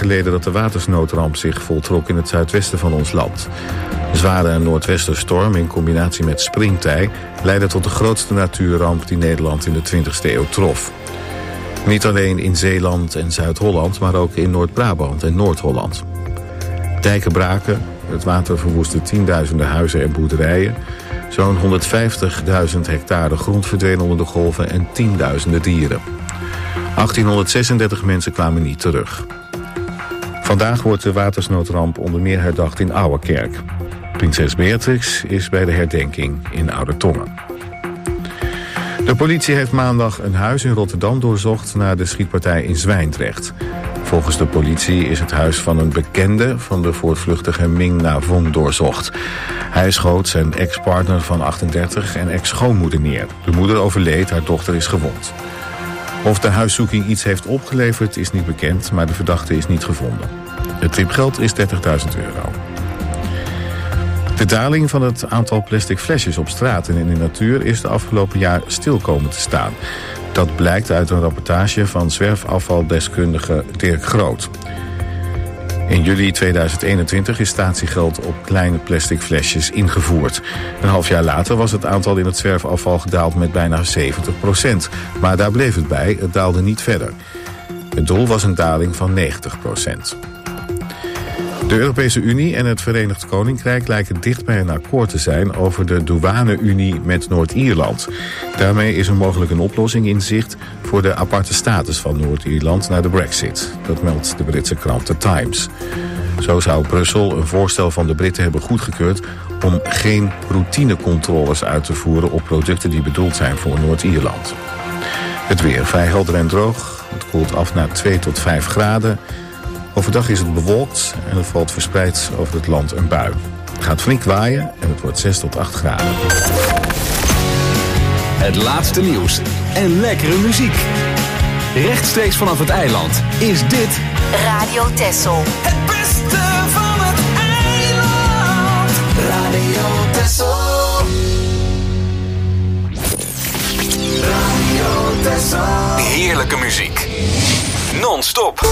geleden dat de watersnoodramp zich voltrok in het zuidwesten van ons land. Een zware noordwesterstorm in combinatie met springtij leidde tot de grootste natuurramp die Nederland in de 20e eeuw trof. Niet alleen in Zeeland en Zuid-Holland, maar ook in Noord-Brabant en Noord-Holland. Dijken braken, het water verwoestte tienduizenden huizen en boerderijen. Zo'n 150.000 hectare grond verdween onder de golven en tienduizenden dieren. 1836 mensen kwamen niet terug. Vandaag wordt de watersnoodramp onder meer herdacht in Ouwerkerk. Prinses Beatrix is bij de herdenking in Oudertongen. De politie heeft maandag een huis in Rotterdam doorzocht na de schietpartij in Zwijndrecht. Volgens de politie is het huis van een bekende van de voortvluchtige Ming Na Vong doorzocht. Hij schoot zijn ex-partner van 38 en ex-schoonmoeder neer. De moeder overleed, haar dochter is gewond. Of de huiszoeking iets heeft opgeleverd is niet bekend, maar de verdachte is niet gevonden. Het tipgeld is €30.000. De daling van het aantal plastic flesjes op straat en in de natuur is de afgelopen jaar stil komen te staan. Dat blijkt uit een rapportage van zwerfafvaldeskundige Dirk Groot. In juli 2021 is statiegeld op kleine plastic flesjes ingevoerd. Een half jaar later was het aantal in het zwerfafval gedaald met bijna 70%. Maar daar bleef het bij, het daalde niet verder. Het doel was een daling van 90%. De Europese Unie en het Verenigd Koninkrijk lijken dicht bij een akkoord te zijn over de douane-unie met Noord-Ierland. Daarmee is er mogelijk een oplossing in zicht voor de aparte status van Noord-Ierland na de Brexit. Dat meldt de Britse krant The Times. Zo zou Brussel een voorstel van de Britten hebben goedgekeurd om geen routinecontroles uit te voeren op producten die bedoeld zijn voor Noord-Ierland. Het weer vrij helder en droog. Het koelt af naar 2 tot 5 graden. Overdag is het bewolkt en er valt verspreid over het land een bui. Het gaat flink waaien en het wordt 6 tot 8 graden. Het laatste nieuws en lekkere muziek. Rechtstreeks vanaf het eiland is dit Radio Texel. Het beste van het eiland. Radio Texel. Radio Texel. heerlijke muziek. Non-stop.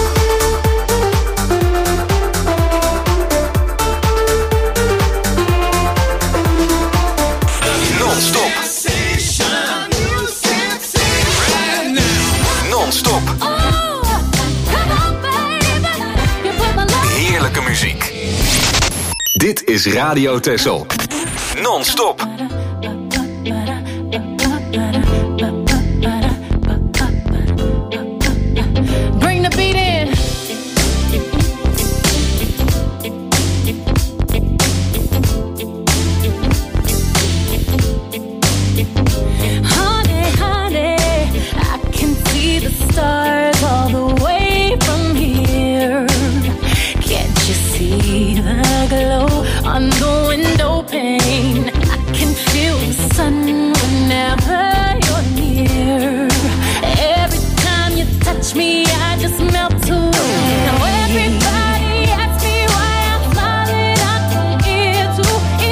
Non-stop. Non-stop. Heerlijke muziek. Dit is Radio Texel. Non-stop. Bring the beat in. Honey, honey, I can see the stars all the way from here. Can't you see the glow on the window pane? I can feel the sun whenever you're near. Every time you touch me, I just melt away. Now everybody asks me why I'm smiling out from ear to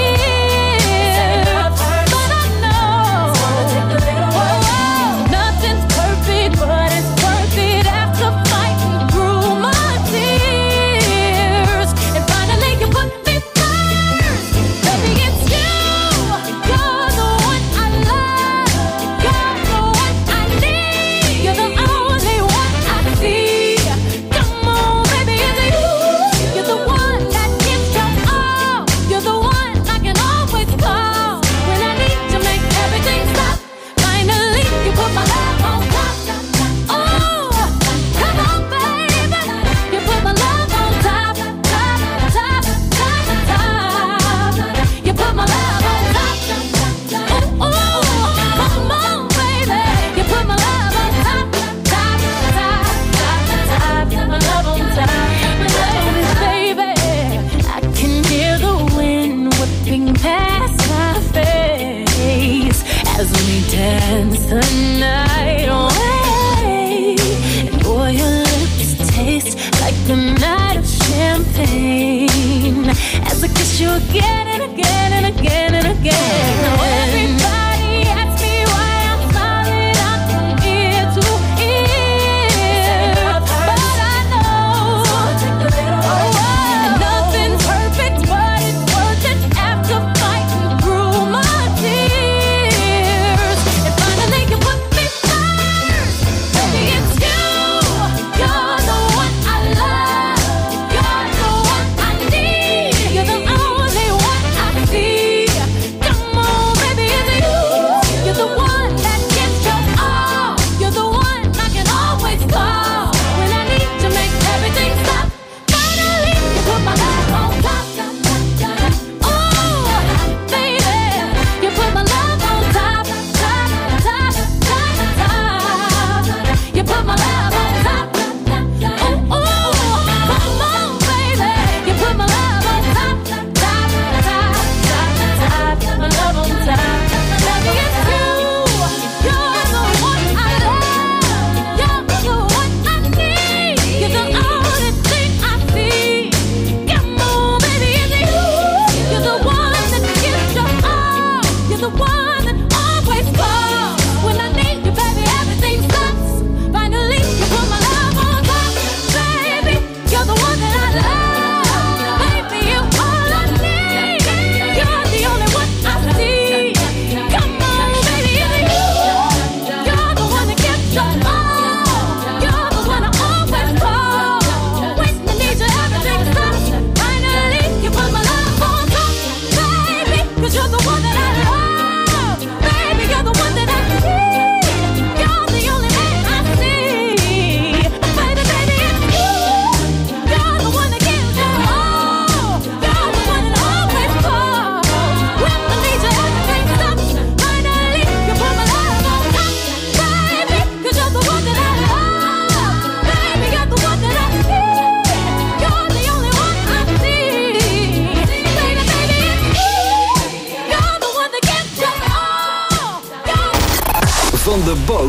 ear, but I know nothing's perfect, but it's worth it after fighting through my tears. And finally you put me first, baby, it's you. You're the one I love, you're the one I need, you're the only one I see. Come on, baby, it's you. You're the one that gives your all, you're the one I can always call when I need to make everything stop. Finally you put my love on top. Oh, come on, baby, you put my love on top, top, top, top, top. You put my love on top. Oh, come on, baby, you put my love on top, top, top, top, top. My love on top, my love is, baby. I can hear the wind whipping past my face as we dance the night away. And boy, your lips taste like a night of champagne as I kiss you again and again and again and again. Now everybody asks me why I'm smiling out from ear to ear, but I know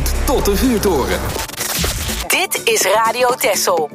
Zandvoort tot de Vuurtoren. Dit is Radio Texel.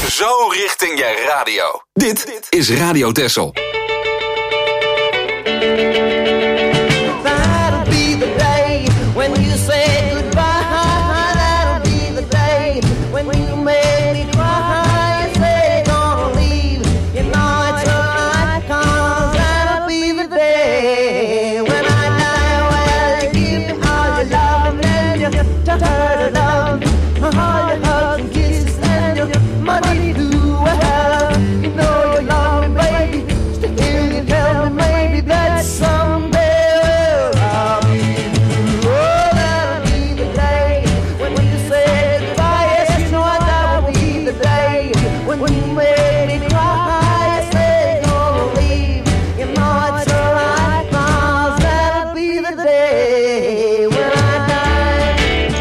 Zo richting je radio. Dit is Radio Texel. That'll be the day when you say goodbye. That'll be the day when you make me cry. You say you're gonna leave, you know it's alright, 'cause that'll be the day when I die. Well, you give me all your love and you taught her to love, all your hugs and kisses and your money to well. You know you love me, baby. Still you tell me maybe that someday I'll be through. Oh, that'll be the day when you say goodbye. Yes, you know that will be the day when you make me cry. You say you're gonna leave, you know it's alright, 'cause that'll be the day when I die.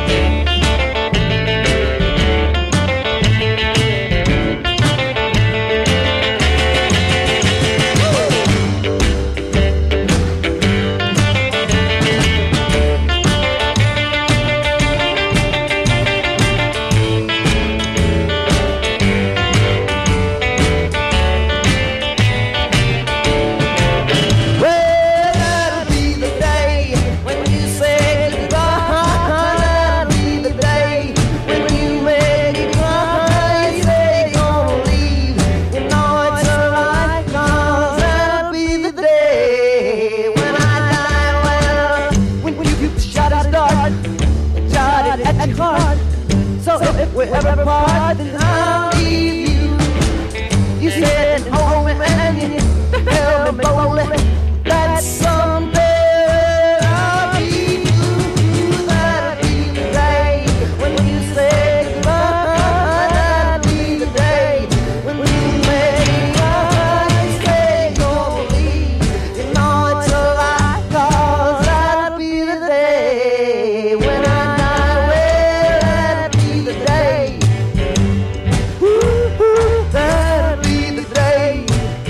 Well, that'll be the day when you say goodbye. That'll be the day when you make me cry. You say you're gonna leave, you know it's alright, 'cause that'll be the day when I die. Well, when you shot it start, shot it at your heart. So if we ever part, then I'll leave you. You said hold me and you held me boldly. That someday I'll be through. That'll be the day when you say goodbye. That'll be the day when you make me cry. You say you're gonna leave, you know it's alright, 'cause that'll be the day when I die. Well, that'll be the day. That'll be the day.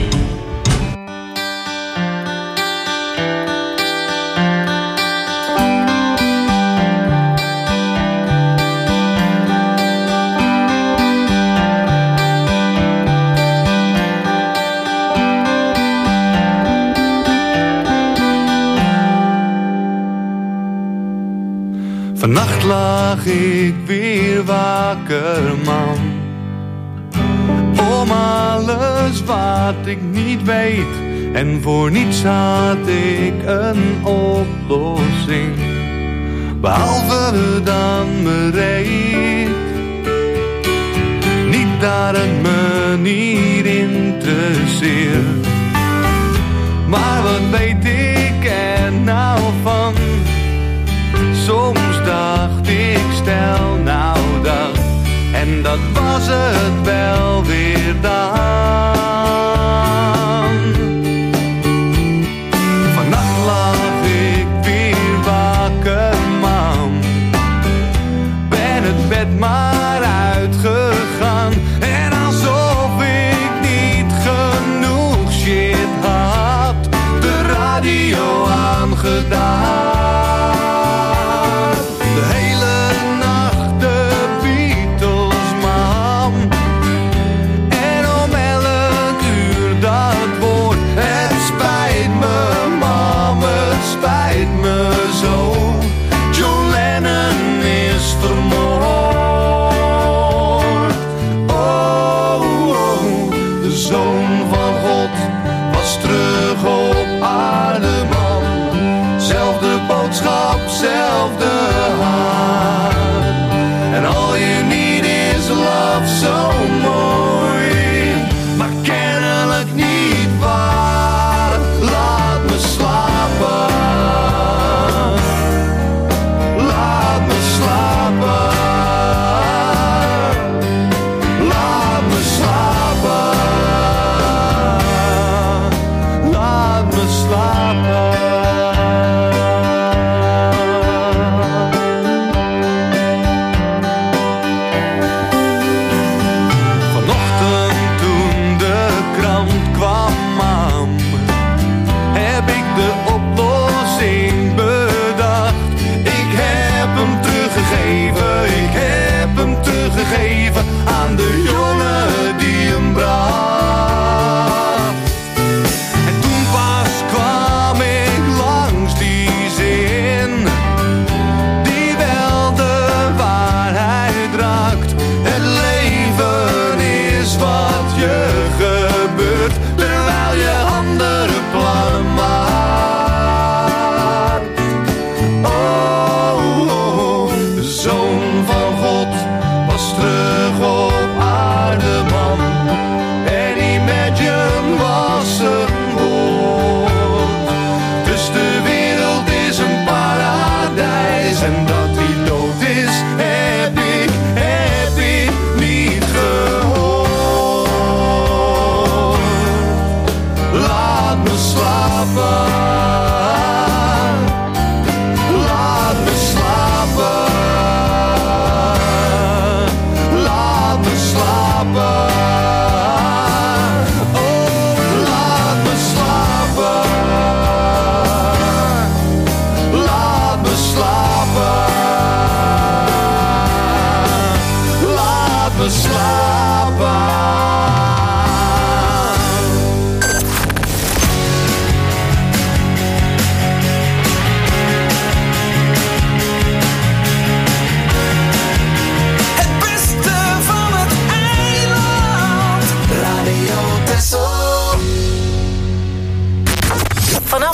Vannacht lag ik weer wakker, man. Om alles wat ik niet weet. En voor niets had ik een oplossing. Behalve dan bereid. Niet dat het me niet interesseert. Maar wat weet ik er nou van? Soms dacht ik, stel nou dat. En dat was het wel weer dan. Vannacht lag ik weer wakker, man. Ben het bed maar uitgegaan. En alsof ik niet genoeg shit had, de radio aangedaan. De hele nacht de Beatles, man.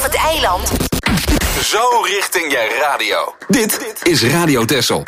het eiland. Zo richting je radio. Dit is Radio Texel.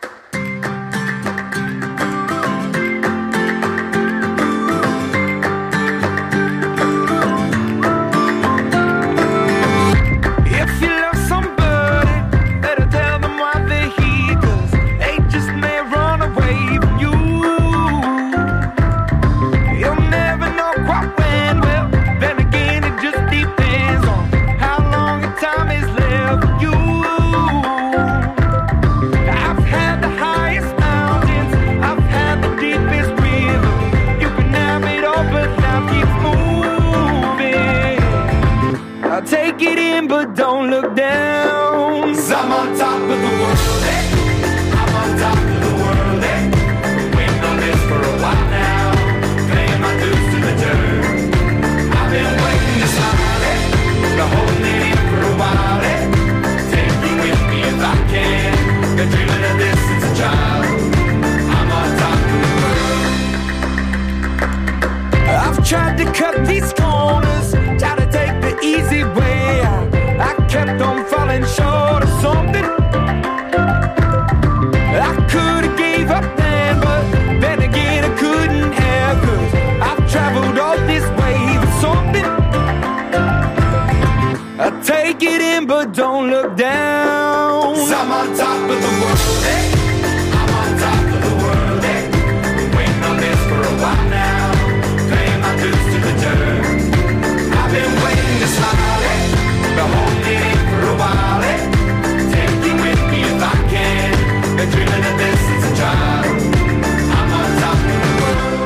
Take it in, but don't look down. 'Cause I'm on top of the world, eh? I'm on top of the world, eh? Waiting on this for a while now, paying my dues to the dirt. I've been waiting to smile, eh? Been holding it in for a while, eh? Take you with me if I can. Been dreaming of this since a child. I'm on top of the world. I've tried to cut these corners, try to take the easy way out. I kept on falling short of something. I could've gave up then, but then again I couldn't have. 'Cause I've traveled all this way for something. I take it in, but don't look down. 'Cause I'm on top of the world, eh? I'm on top of the world, eh? Waiting on this for a while now, paying my dues to the dirt. I've been waiting to smile, eh? Been holding it in for a while, eh? Take you with me if I can. Been dreaming of this since a child. I'm on top of the world.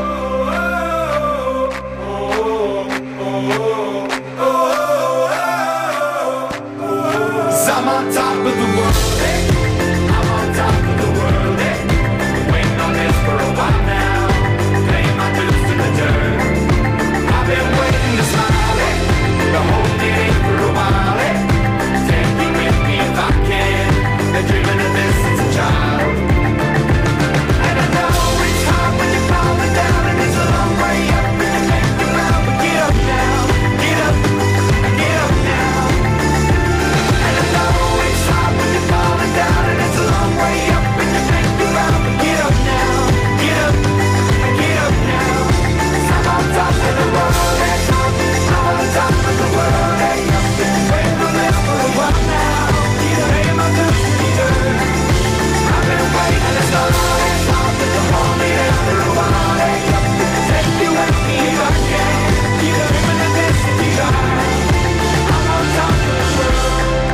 'Cause I'm on top of the world, eh? I'm on top of the world, eh? Waiting on this for a while now, paying my dues to the dirt. I've been waiting to smile, eh? Been holding it in for a while, eh? Take you with me if I can. Been dreaming of this since a child. And I know it's hard when you're falling down, and it's a long way up, and you make the ground, but get up now, get up, get up now. And I know it's hard when you're falling down, and it's a long way up, and you make the ground, but get up now, get up, get up now. 'Cause I'm on top of the world, eh? I'm on top of the world, eh? Waiting for this for a while now, paying my dues to the dirt. I've been waiting to start, but the hold me down for a while, eh? Take you with me if I can, dreaming of this to the dirt. I'm on top of the world.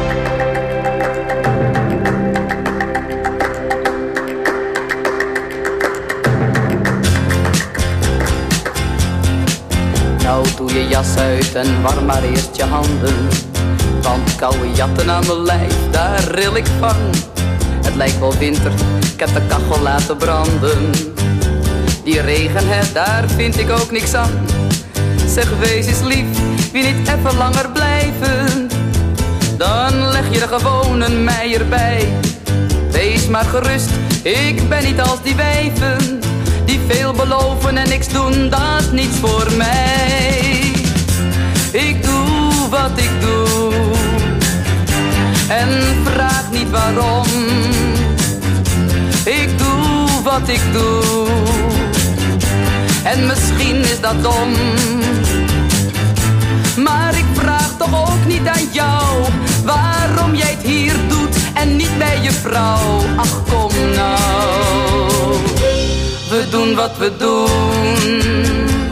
Nou doe je jas uit en warm maar eerst je handen. Want koude jatten aan mijn lijf, daar ril ik van. Het lijkt wel winter, ik heb de kachel laten branden. Die regen, hè, daar vind ik ook niks aan. Zeg, wees eens lief, wie niet even langer blijven. Dan leg je er gewoon een meier bij. Wees maar gerust, ik ben niet als die wijven. Die veel beloven en niks doen, dat is niets voor mij. Ik doe wat ik doe en vraag niet waarom. Ik doe wat ik doe en misschien is dat dom. Maar ik vraag toch ook niet aan jou waarom jij het hier doet en niet bij je vrouw. Ach, kom nou, we doen wat we doen.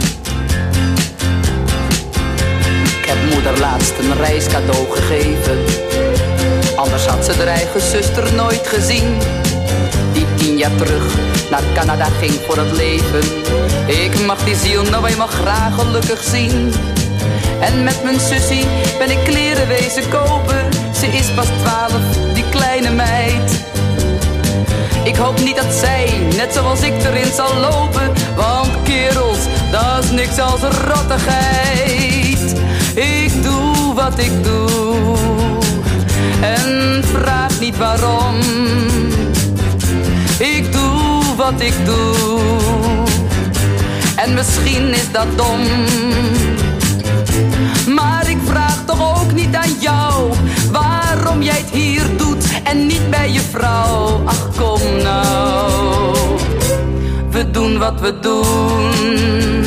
Ik heb moeder laatst een reiscadeau gegeven. Anders had ze haar eigen zuster nooit gezien. Die 10 jaar terug naar Canada ging voor het leven. Ik mag die ziel nou eenmaal graag gelukkig zien. En met mijn sussie ben ik kleren wezen kopen. Ze is pas 12, die kleine meid. Ik hoop niet dat zij, net zoals ik, erin zal lopen. Want kerels, dat is niks als rottigheid. Ik doe wat ik doe en vraag niet waarom. Ik doe wat ik doe en misschien is dat dom. Maar ik vraag toch ook niet aan jou waarom jij het hier doet en niet bij je vrouw. Ach kom nou, we doen wat we doen.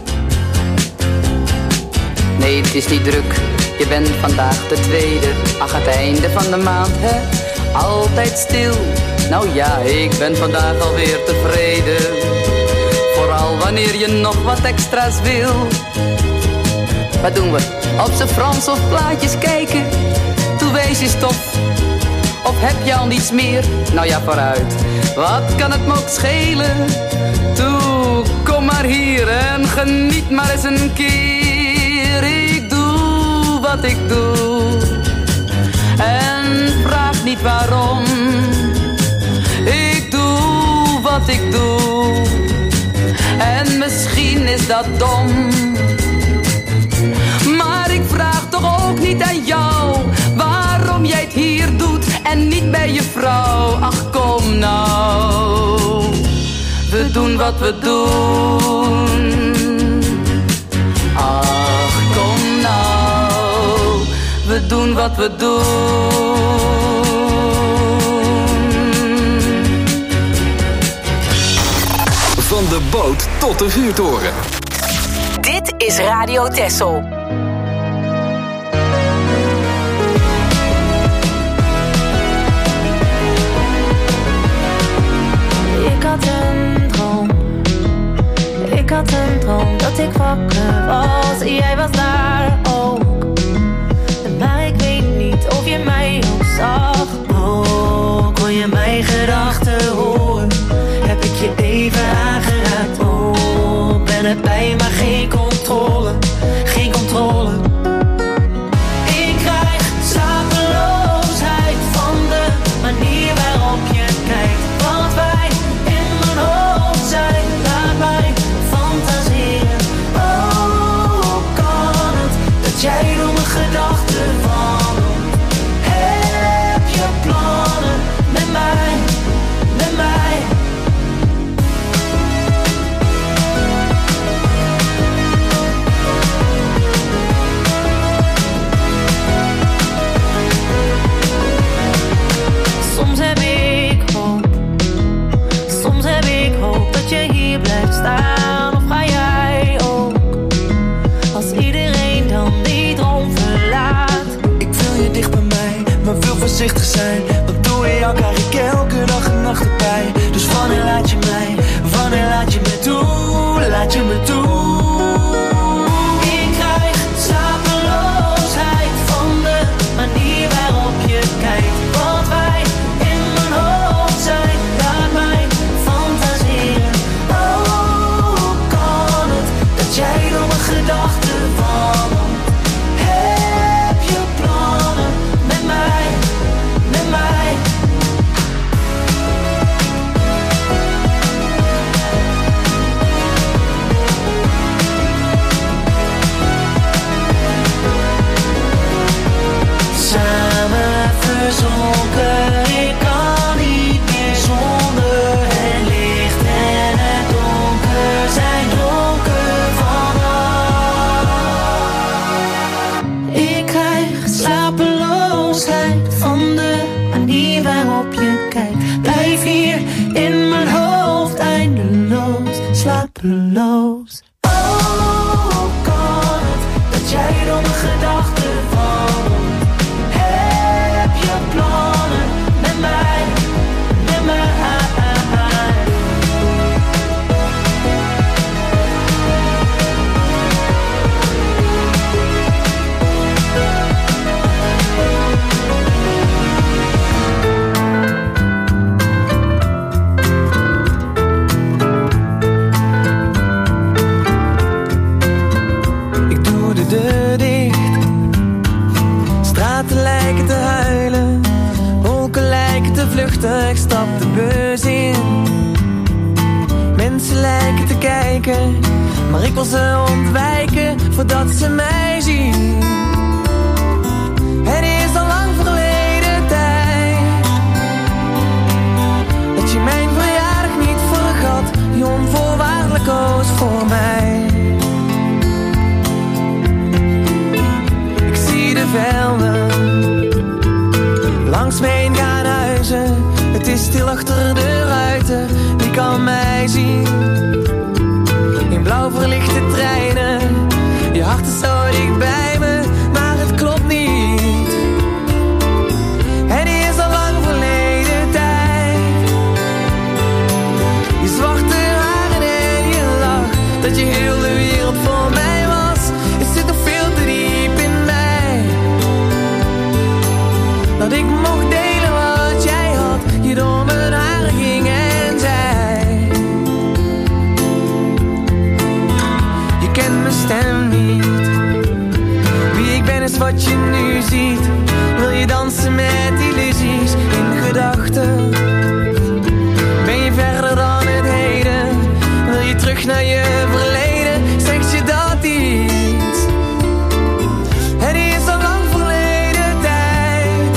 Nee, het is niet druk, je bent vandaag de tweede. Ach, het einde van de maand, hè, altijd stil. Nou ja, ik ben vandaag alweer tevreden. Vooral wanneer je nog wat extra's wil. Wat doen we? Op z'n Frans of plaatjes kijken? Toe wees je stof. Of heb je al niets meer? Nou ja, vooruit. Wat kan het me ook schelen? Toe, kom maar hier en geniet maar eens een keer. Ik doe wat ik doe. En vraag niet waarom. Ik doe wat ik doe. En misschien is dat dom. Maar ik vraag toch ook niet aan jou waarom jij het hier doet en niet bij je vrouw. Ach kom nou, we doen wat we doen. Ach kom nou, we doen wat we doen. Van de boot tot de vuurtoren. Dit is Radio Texel. Ik had een droom. Ik had een droom dat ik wakker was. Jij was daar ook. Maar ik weet niet of je mij ook zag. Oh, kon je mijn gedachten horen? Heb ik je even aangeraakt? Oh, ben erbij maar geen controle. Geen controle. Ik krijg slapeloosheid van de manier waarop je kijkt. Wat wij in mijn hoofd zijn, laat mij fantaseren. Oh, hoe kan het dat jij door mijn gedachten wandelt? Heb je plannen met mij, met mij? Soms heb ik hoop. Soms heb ik hoop dat je hier blijft staan. Of ga jij ook? Als iedereen dan die droom verlaat. Ik wil je dicht bij mij, maar wil voorzichtig zijn. Want doe je jou krijg ik elke dag en nacht erbij. Dus wanneer laat je mij, wanneer laat je me toe? Laat je me toe? Ik krijg slapeloosheid van de manier waarop je kijkt. Wat wij in mijn hoofd zijn, laat mij fantaseren. Oh, hoe kan het dat jij door mijn gedachten wandelt? Heb je plannen met mij, met mij? Samen verzonken, ik kan niet meer zonder. Het licht en het donker zijn dronken vanaf. Ik krijg slapeloosheid van de manier waarop je kijkt. Blijf hier in mijn hoofd eindeloos slapeloos. Oh, hoe kan het dat jij door mijn gedachten wandelt? Heb je plannen met mij, met mij? Ik doe de deur dicht. Straten lijken te huilen. Wolken lijken te vluchten. Ik stap de bus in. Mensen lijken te kijken. Maar ik wil ze ontwijken voordat ze mij zien. Het is al lang verleden tijd dat je mijn verjaardag niet vergat. Die onvoorwaardelijk koos voor mij. ken mijn stem niet. Wie ik ben is wat je nu ziet. Wil je dansen met illusies in gedachten? Ben je verder dan het heden? Wil je terug naar je verleden? Zegt je dat iets? Het is al lang verleden tijd.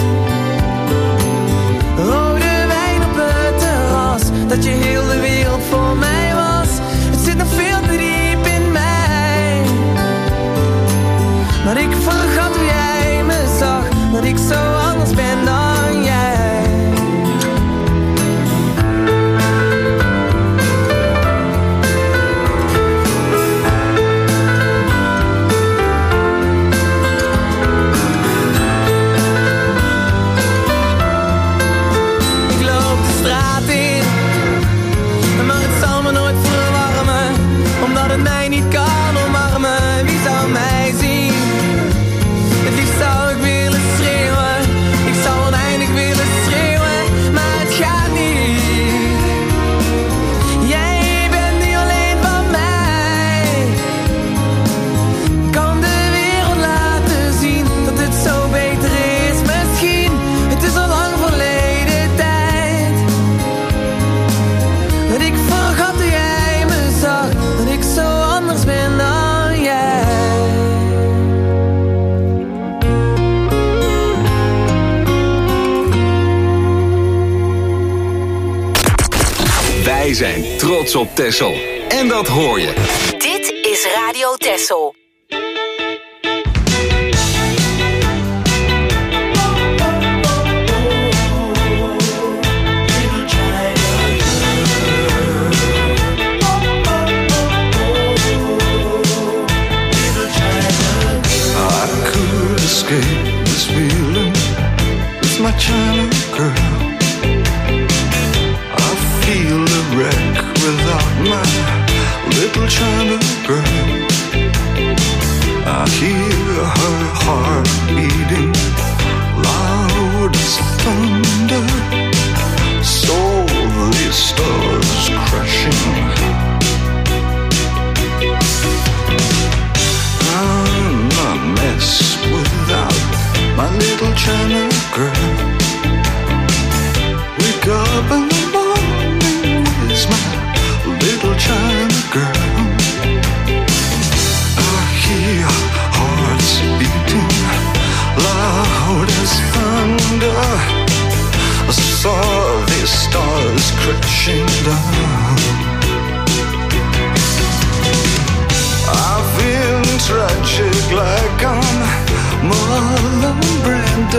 Rode wijn op het terras, dat je heel de wereld voor mij was. Het zit nog veel te diep in mij. Maar ik vergat hoe jij me zag, dat ik zo anders ben dan jij. Mij niet kan omarmen, wie zou mij zien? Het liefst zou ik willen schreeuwen, ik zou oneindig willen schreeuwen, maar het gaat niet. Jij bent niet alleen van mij. Kan de wereld laten zien dat het zo beter is misschien. Het is al lang verleden tijd. Dat ik vergat hoe jij me zag, dat ik zo anders ben dan jij. Wij zijn trots op Texel. En dat hoor je. Dit is Radio Texel. Escape this feeling with my China girl. I feel a wreck without my little China girl. I hear her heart beating loud as thunder. Saw the stars crashing. I'm a mess without my little China girl. Wake up in the morning with my little China girl. I hear hearts beating loud as thunder. I saw the stars crashing down. I've been tragic like I'm Marlon Brando.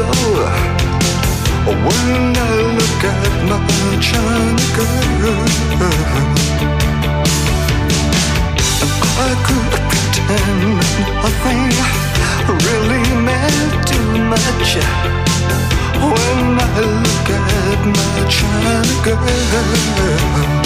When I look at my China girl, I could pretend nothing really meant too much. When I look at my China girl.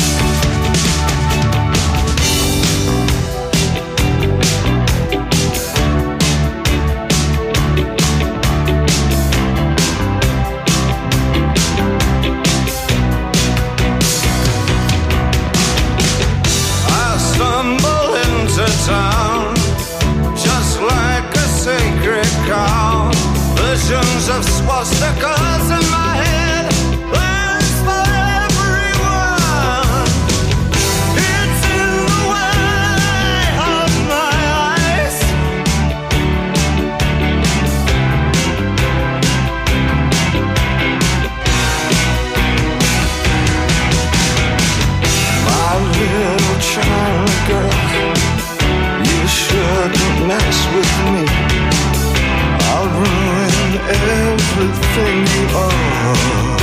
Town, just like a sacred cow. Visions of swastikas in my head, plans for everyone. It's in the way of my eyes. My little China girl, you shouldn't mess with me. I'll ruin everything you are.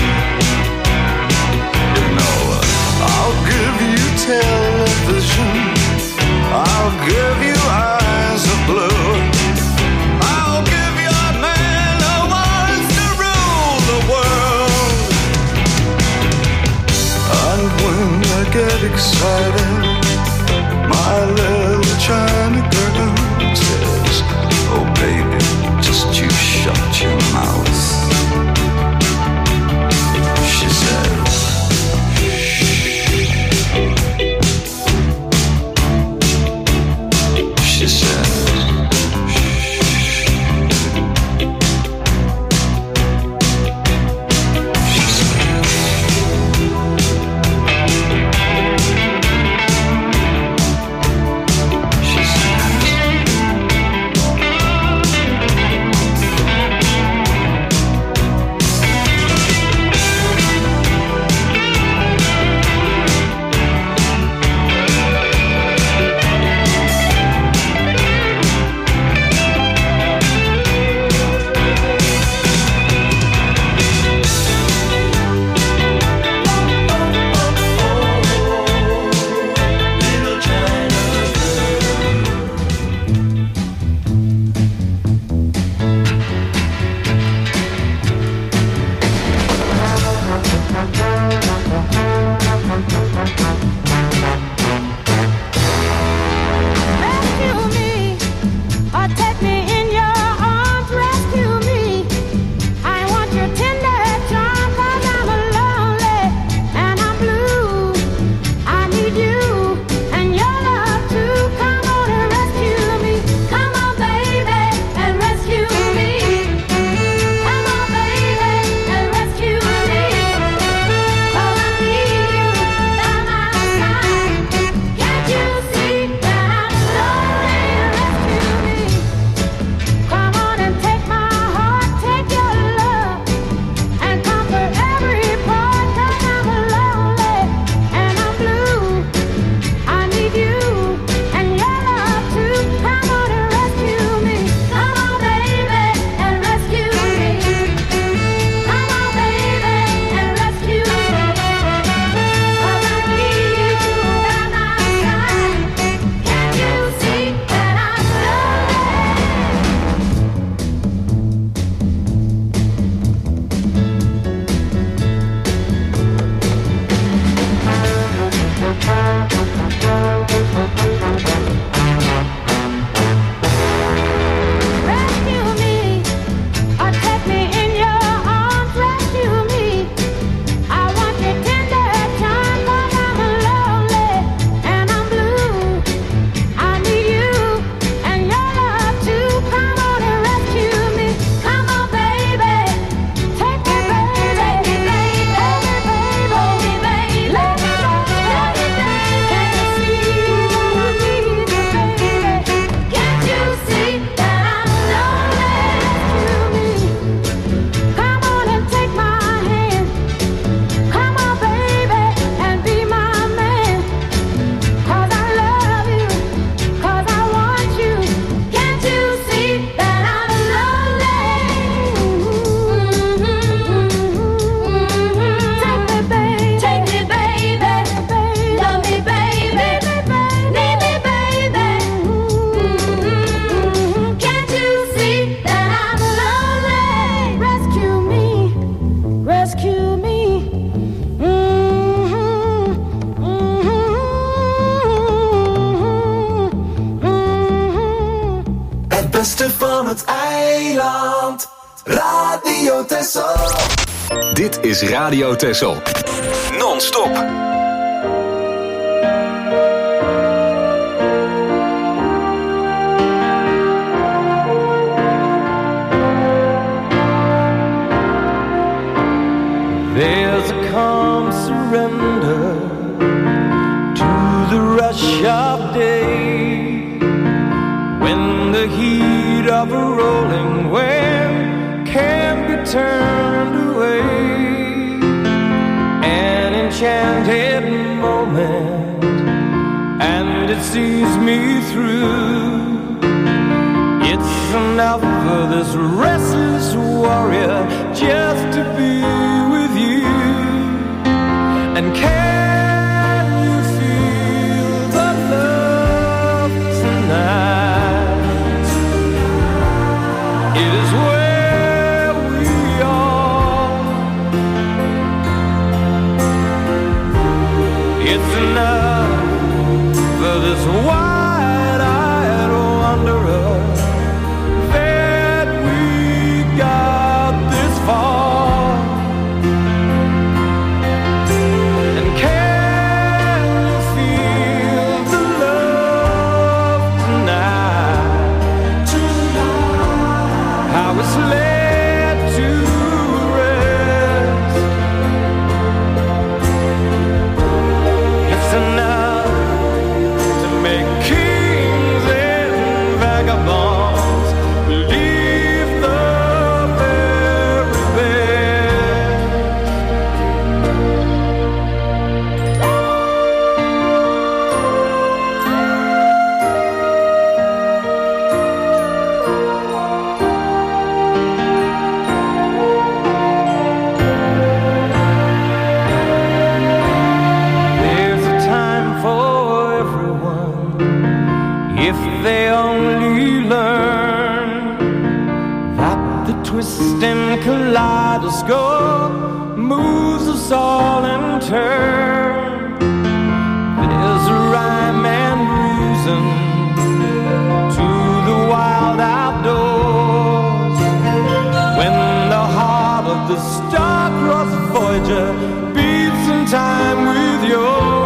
van het eiland. Radio Texel. Dit is Radio Texel. Non-stop. There's a calm surrender to the rush of day, when the heat of a rolling wave can't be turned away. An enchanted moment, and it sees me through. It's enough for this restless warrior just to be with you. And can you feel the love tonight? It is where we are. It's enough for this wide-eyed wanderer that we got this far. Kaleidoscope moves us all in turn. There's a rhyme and reason to the wild outdoors, when the heart of the star-crossed Voyager beats in time with yours.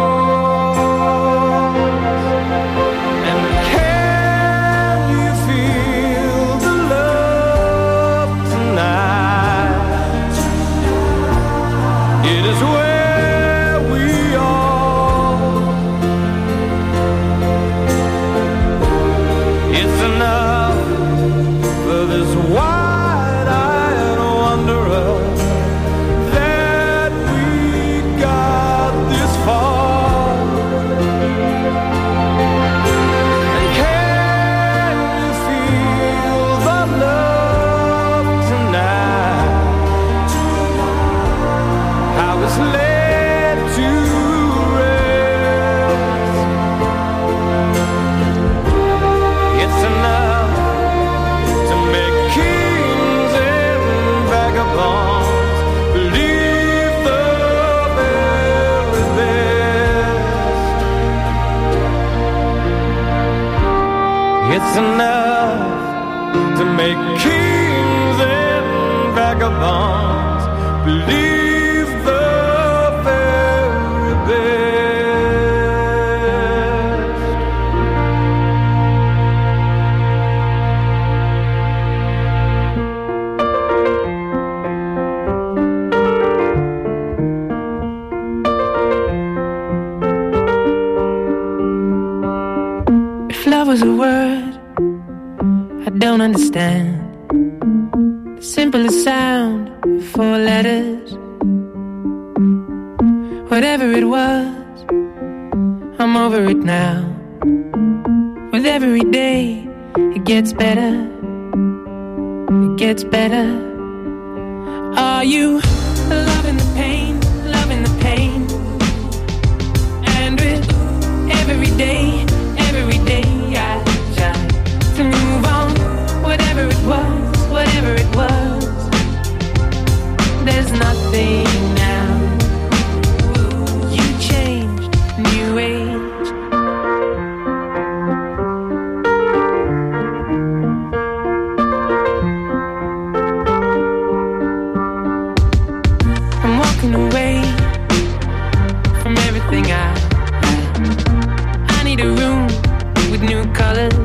It's enough to make kings and vagabonds believe the very best. If love was a word I don't understand, the simplest sound, 4 letters. Whatever it was, I'm over it now. With every day, it gets better. It gets better. Are you loving the pain, loving the pain? And with every day I try to move on. Whatever it was, there's nothing now. You changed, new age. colors.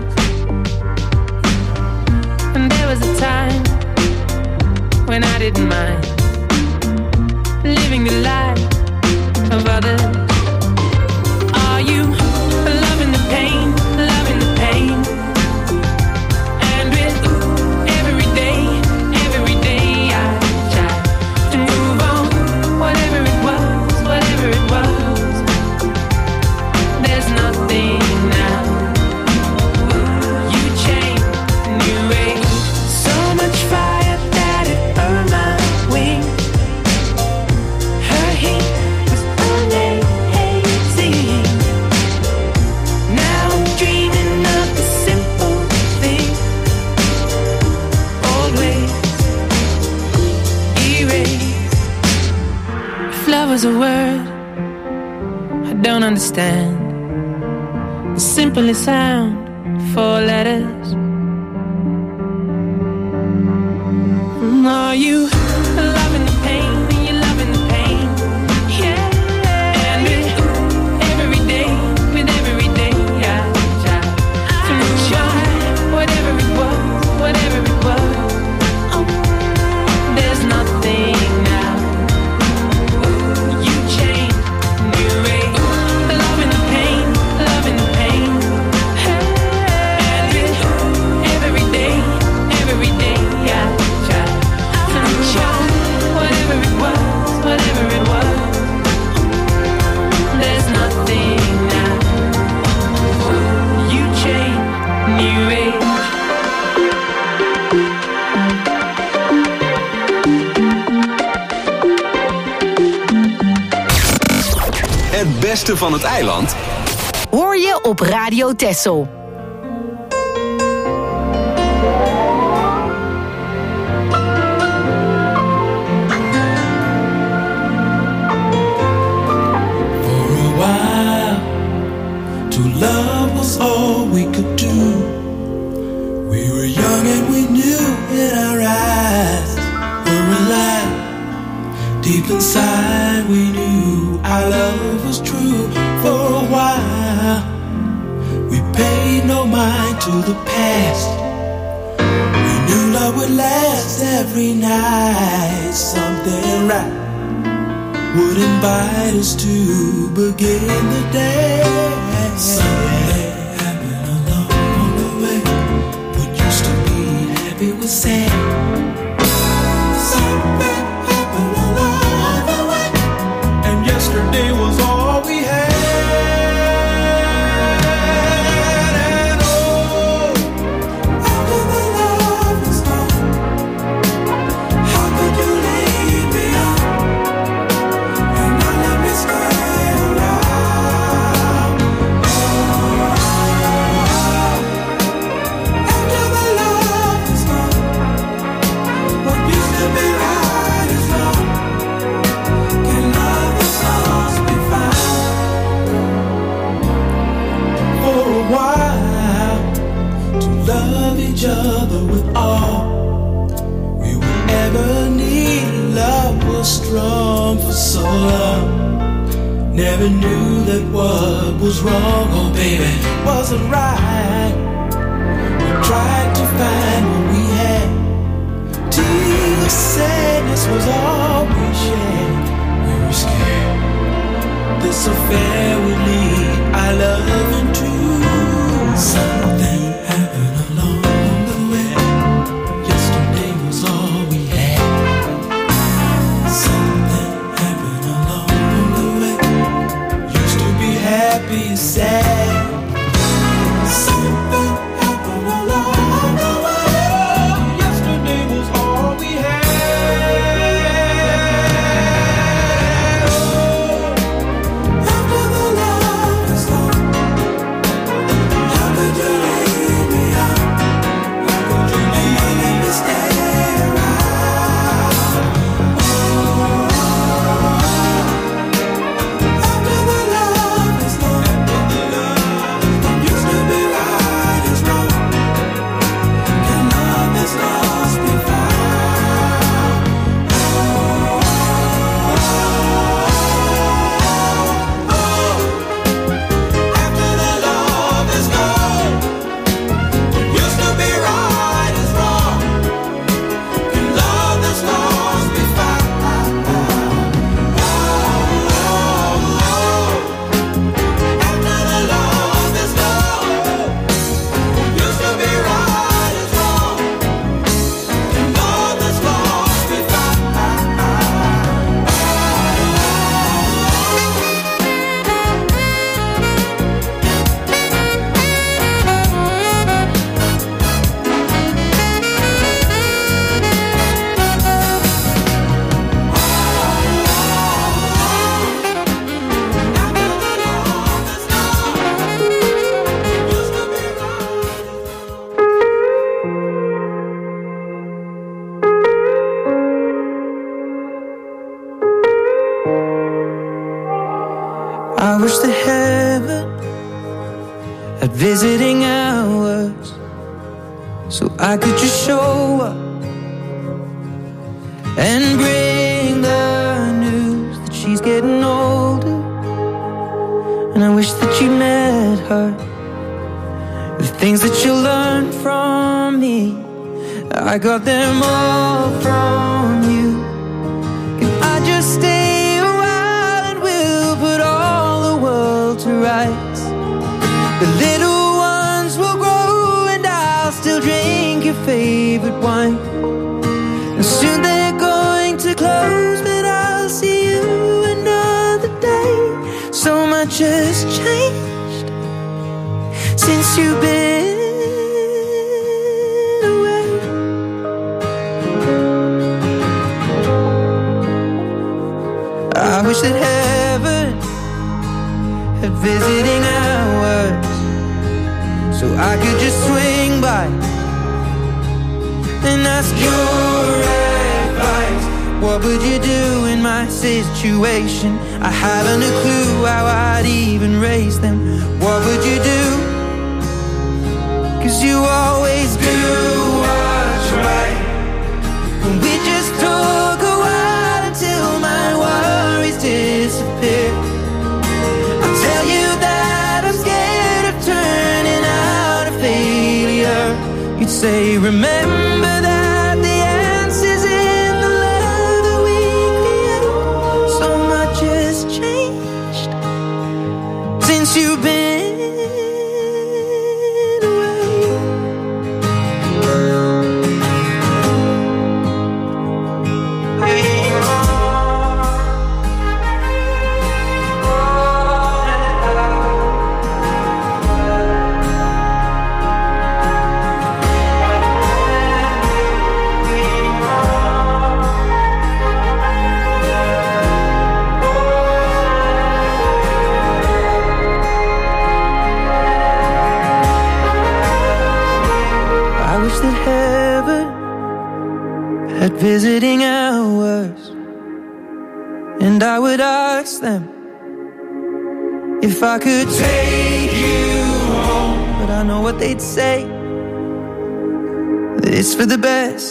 And there was a time when I didn't mind living the life of others. Are you loving the pain, loving the pain? And with every day I try to move on. Whatever it was, there's nothing now. You changed, new age, so much fire that it burned my wings. Her heat was amazing. Now I'm dreaming of the simple thing. Old ways erased. If love was a word I don't understand, the simplest sound, 4 letters. Are you loving the pain? Are you loving the pain? Yeah. And with every day I try to move on. Whatever it was, oh, there's nothing now. You changed, new age, loving the pain, loving the pain. And with every day I try to move on. Whatever it was, there's nothing now. You changed, new age. Het beste van het eiland Hoor je op Radio Texel. For a while, to love was all we could do. We were young and we knew in our eyes were alive. Deep inside we knew our love was true. For a while, we paid no mind to the past. We knew love would last every night. Something right would invite us to begin the day. Something happened along the way. What used to be happy was sad. Something happened along the way, and yesterday was all we had. And oh, after the love was gone, how could you leave me on and not let me stay around? After the love was gone, what used to be right is wrong. Can love and lost be found? For a while, to love each other with all we would ever need. Love was strong for so long. Never knew that what was wrong, oh baby, wasn't right. We tried to find what we had. Tears of sadness was all we shared. We were scared this affair would lead our love into something happened along the way. Yesterday was all we had. Something happened along the way. Used to be happy, sad. Something happened along the way. Yesterday was all we had. After the love is gone, how could you so I could just show up and bring the news that she's getting older. And I wish that you met her. The things that you learned from me, I got them all from you. Can I just stay a while and we'll put all the world to rights? The little ones will grow and I'll still drink your favorite wine. And soon they're going to close, but I'll see you another day. So much has changed since you've been away. I wish that heaven had visiting hours, so I could just swing by and ask your advice. What would you do in my situation? I haven't a clue how I'd even raise them. What would you do? 'Cause you always do what's right. And we just took a while until my worries disappear. I'll tell you that I'm scared of turning out a failure. You'd say, remember that the answer's in the love that we create. So much has changed since you've been visiting hours, and I would ask them if I could take you home. But I know what they'd say, that it's for the best.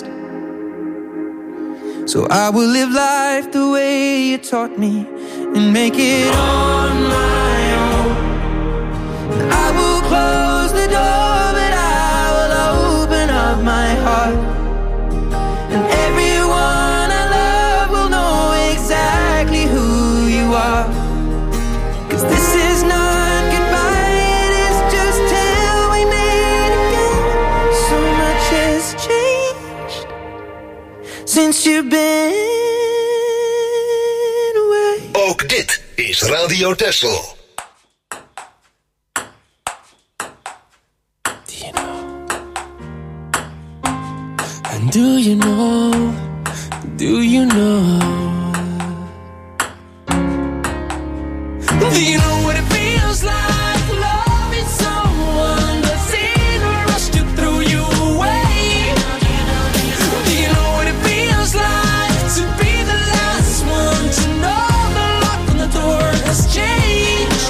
So I will live life the way you taught me and make it on my own. I will close the door, but I will open up my heart. And everyone I love will know exactly who you are. 'Cause this is not goodbye, it is just till we meet again. So much has changed since you've been away. Ook dit is Radio Texel. Do you know, do you know, do you know what it feels like loving someone that's in a rush to throw you away? Do you know what it feels like to be the last one to know the lock on the door has changed?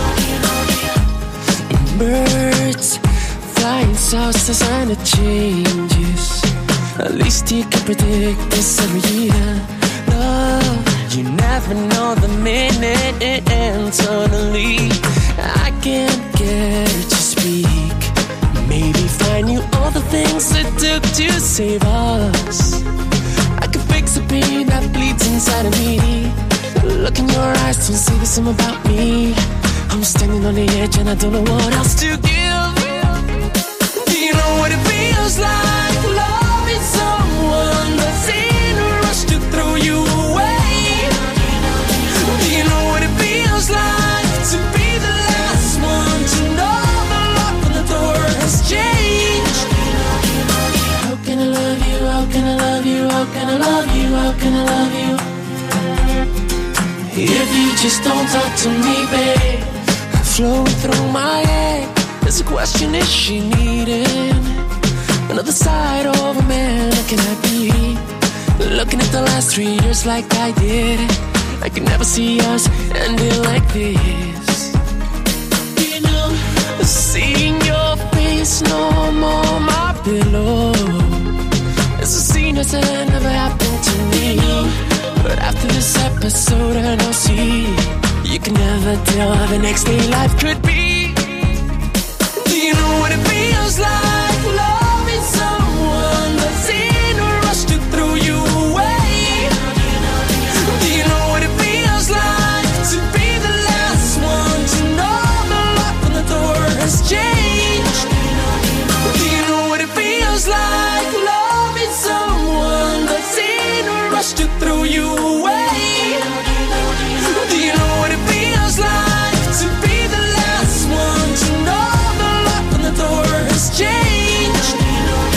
Birds flying south, the sign of changes. At least you can predict this every year. Love, you never know the minute, and suddenly I can't get it to speak. Maybe find you all the things it took to save us. I could fix the pain that bleeds inside of me. Look in your eyes, don't say the same about me. I'm standing on the edge and I don't know what else to give. Do you know what it feels like? Loving someone that's in a rush to throw you away. Do you know what it feels like to be the last one to know the lock on the door has changed? How can I love you? How can I love you? How can I love you? How can I love you? If you just don't talk to me, babe. Flowing through my head, there's a question: is she needing another side of a man looking at me? Looking at the last 3 years like I did, I could never see us ending like this. You know, seeing your face no more my below. It's a scene that never happened to me. But after this episode and I'll see, you can never tell how the next day life could be. Do you know what it feels like? Loving someone that's in a rush to throw you away. Do you know what it feels like to be the last one to know the lock on the door has changed? Do you know what it feels like? Loving someone that's in a rush to throw you away. Do you know what it feels like to be the last one to know the lock on the door has changed? Do you know?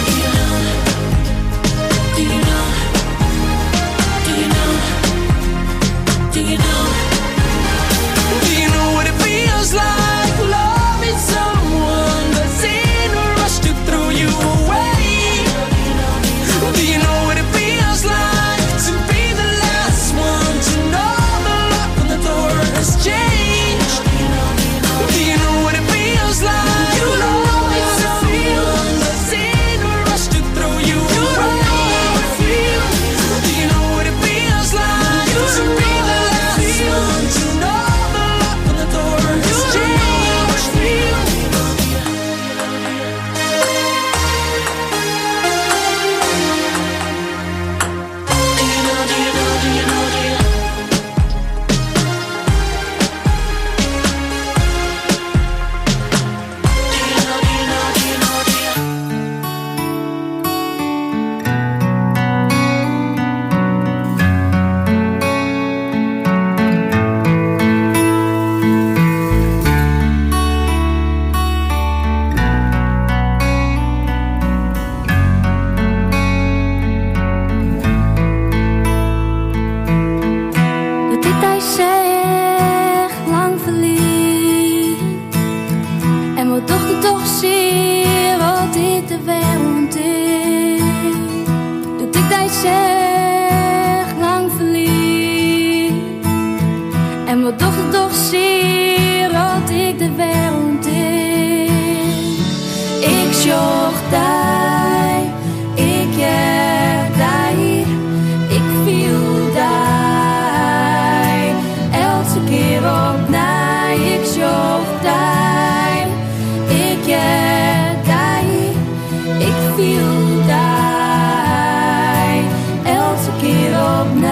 Do you know? Do you know? Do you know? Do you know what it feels like? Loving someone that's in a rush to throw you away. Do you know what it feels like to be the last one to know the lock on the door has changed? Do you know what it feels like? You know it's someone that's in a rush to throw you away. Do you know what it feels like to be the last one to know the lock on the door has changed? Do you know? Dat dit hij zegt, lang verliefd. En wat dochter toch zie wat dit de wereld is. Dat dit hij zegt, lang verliefd. En wat dochter toch zie wat ik de wereld is. Ik zocht daar, ik heb daar, ik viel daar. Elke keer opnieuw, ik zocht daar, ik heb daar, ik viel daar. Elke keer opnieuw.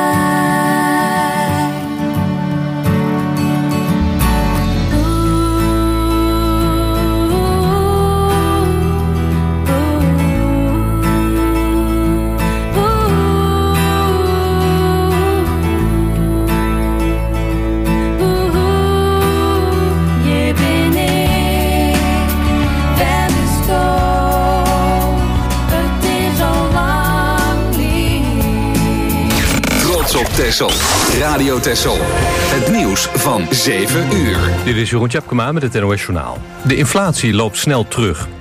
Je ben ik, ver gestopt, het is al lang niet. Trots op Texel. Radio Texel. Het nieuws van 7 uur. Dit is Jeroen Tjepkema met het NOS Journaal. De inflatie loopt snel terug.